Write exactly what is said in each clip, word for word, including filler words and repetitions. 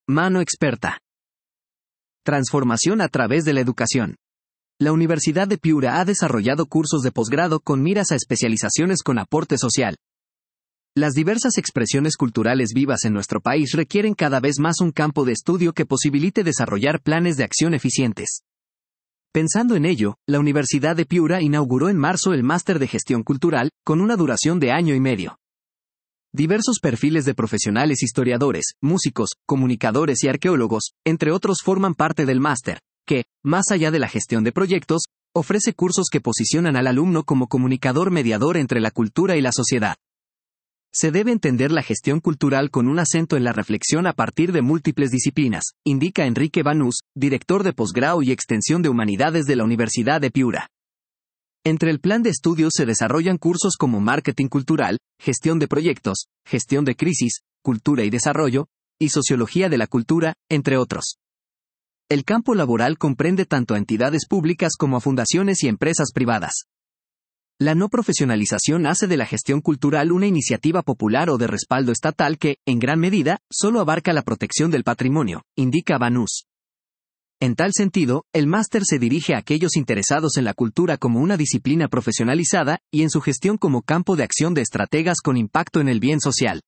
Mano experta. Transformación a través de la educación. La Universidad de Piura ha desarrollado cursos de posgrado con miras a especializaciones con aporte social. Las diversas expresiones culturales vivas en nuestro país requieren cada vez más un campo de estudio que posibilite desarrollar planes de acción eficientes. Pensando en ello, la Universidad de Piura inauguró en marzo el Máster de Gestión Cultural, con una duración de año y medio. Diversos perfiles de profesionales historiadores, músicos, comunicadores y arqueólogos, entre otros, forman parte del máster, que, más allá de la gestión de proyectos, ofrece cursos que posicionan al alumno como comunicador mediador entre la cultura y la sociedad. Se debe entender la gestión cultural con un acento en la reflexión a partir de múltiples disciplinas, indica Enrique Banús, director de posgrado y extensión de humanidades de la Universidad de Piura. Entre el plan de estudios se desarrollan cursos como marketing cultural, gestión de proyectos, gestión de crisis, cultura y desarrollo, y sociología de la cultura, entre otros. El campo laboral comprende tanto a entidades públicas como a fundaciones y empresas privadas. La no profesionalización hace de la gestión cultural una iniciativa popular o de respaldo estatal que, en gran medida, solo abarca la protección del patrimonio, indica Banús. En tal sentido, el máster se dirige a aquellos interesados en la cultura como una disciplina profesionalizada y en su gestión como campo de acción de estrategas con impacto en el bien social.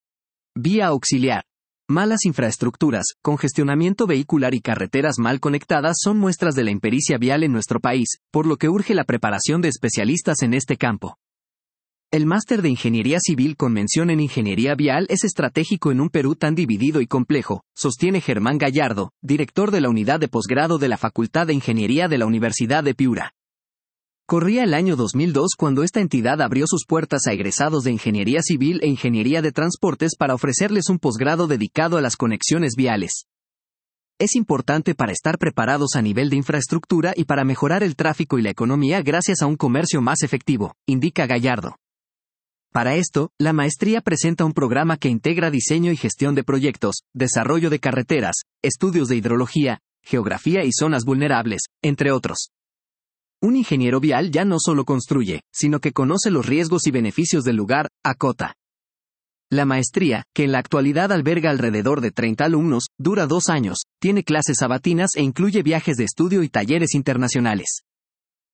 Vía auxiliar. Malas infraestructuras, congestionamiento vehicular y carreteras mal conectadas son muestras de la impericia vial en nuestro país, por lo que urge la preparación de especialistas en este campo. El máster de Ingeniería Civil con mención en Ingeniería Vial es estratégico en un Perú tan dividido y complejo, sostiene Germán Gallardo, director de la unidad de posgrado de la Facultad de Ingeniería de la Universidad de Piura. Corría el año dos mil dos cuando esta entidad abrió sus puertas a egresados de Ingeniería Civil e Ingeniería de Transportes para ofrecerles un posgrado dedicado a las conexiones viales. Es importante para estar preparados a nivel de infraestructura y para mejorar el tráfico y la economía gracias a un comercio más efectivo, indica Gallardo. Para esto, la maestría presenta un programa que integra diseño y gestión de proyectos, desarrollo de carreteras, estudios de hidrología, geografía y zonas vulnerables, entre otros. Un ingeniero vial ya no solo construye, sino que conoce los riesgos y beneficios del lugar, acota. La maestría, que en la actualidad alberga alrededor de treinta alumnos, dura dos años, tiene clases sabatinas e incluye viajes de estudio y talleres internacionales.